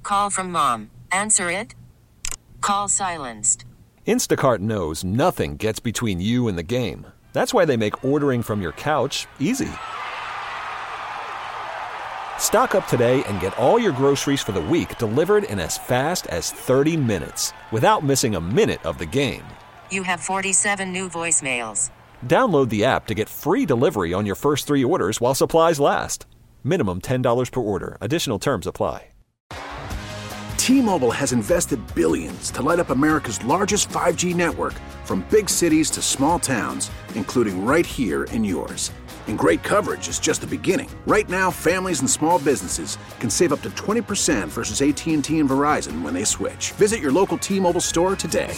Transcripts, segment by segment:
call from mom. Answer it. Call silenced. Instacart knows nothing gets between you and the game. That's why they make ordering from your couch easy. Stock up today and get all your groceries for the week delivered in as fast as 30 minutes without missing a minute of the game. You have 47 new voicemails. Download the app to get free delivery on your first 3 orders while supplies last. Minimum $10 per order. Additional terms apply. T-Mobile has invested billions to light up America's largest 5G network, from big cities to small towns, including right here in yours. And great coverage is just the beginning. Right now, families and small businesses can save up to 20% versus AT&T and Verizon when they switch. Visit your local T-Mobile store today.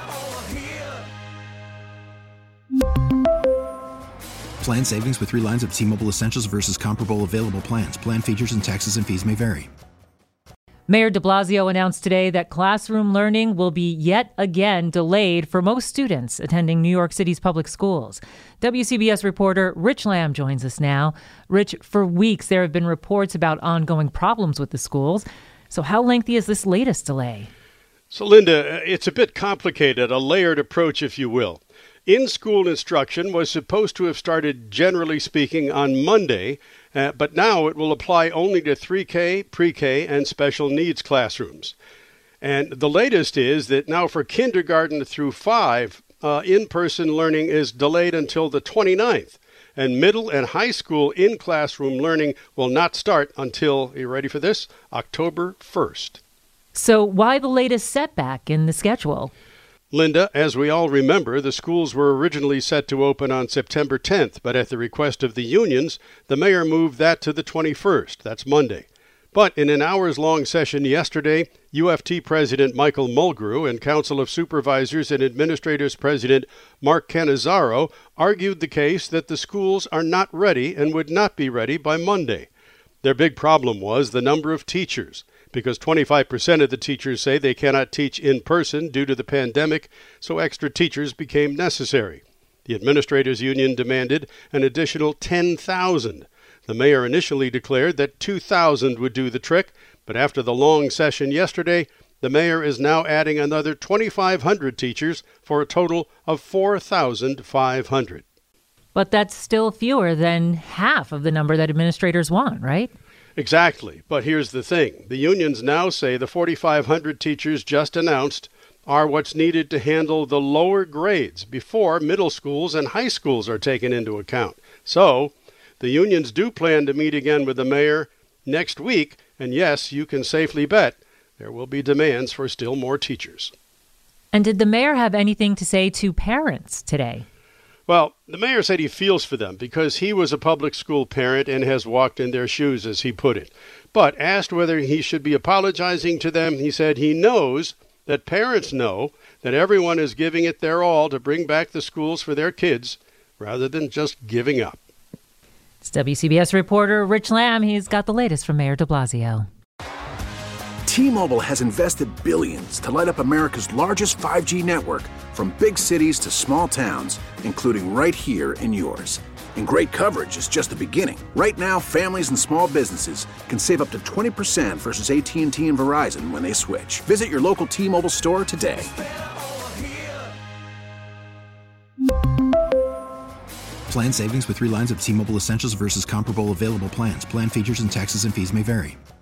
Plan savings with 3 lines of T-Mobile Essentials versus comparable available plans. Plan features and taxes and fees may vary. Mayor de Blasio announced today that classroom learning will be yet again delayed for most students attending New York City's public schools. WCBS reporter Rich Lamb joins us now. Rich, for weeks there have been reports about ongoing problems with the schools. So how lengthy is this latest delay? So, Linda, it's a bit complicated, a layered approach, if you will. In-school instruction was supposed to have started, generally speaking, on Monday, but now it will apply only to 3K, pre-K, and special needs classrooms. And the latest is that now for kindergarten through 5, in-person learning is delayed until the 29th. And middle and high school in-classroom learning will not start until, are you ready for this, October 1st. So why the latest setback in the schedule? Linda, as we all remember, the schools were originally set to open on September 10th, but at the request of the unions, the mayor moved that to the 21st. That's Monday. But in an hours-long session yesterday, UFT President Michael Mulgrew and Council of Supervisors and Administrators President Mark Cannizzaro argued the case that the schools are not ready and would not be ready by Monday. Their big problem was the number of teachers, because 25% of the teachers say they cannot teach in person due to the pandemic, so extra teachers became necessary. The administrators' union demanded an additional 10,000. The mayor initially declared that 2,000 would do the trick, but after the long session yesterday, the mayor is now adding another 2,500 teachers for a total of 4,500. But that's still fewer than half of the number that administrators want, right? Exactly. But here's the thing. The unions now say the 4,500 teachers just announced are what's needed to handle the lower grades before middle schools and high schools are taken into account. So the unions do plan to meet again with the mayor next week. And yes, you can safely bet there will be demands for still more teachers. And did the mayor have anything to say to parents today? Well, the mayor said he feels for them because he was a public school parent and has walked in their shoes, as he put it. But asked whether he should be apologizing to them, he said he knows that parents know that everyone is giving it their all to bring back the schools for their kids rather than just giving up. It's WCBS reporter Rich Lamb. He's got the latest from Mayor de Blasio. T-Mobile has invested billions to light up America's largest 5G network, from big cities to small towns, including right here in yours. And great coverage is just the beginning. Right now, families and small businesses can save up to 20% versus AT&T and Verizon when they switch. Visit your local T-Mobile store today. Plan savings with 3 lines of T-Mobile Essentials versus comparable available plans. Plan features and taxes and fees may vary.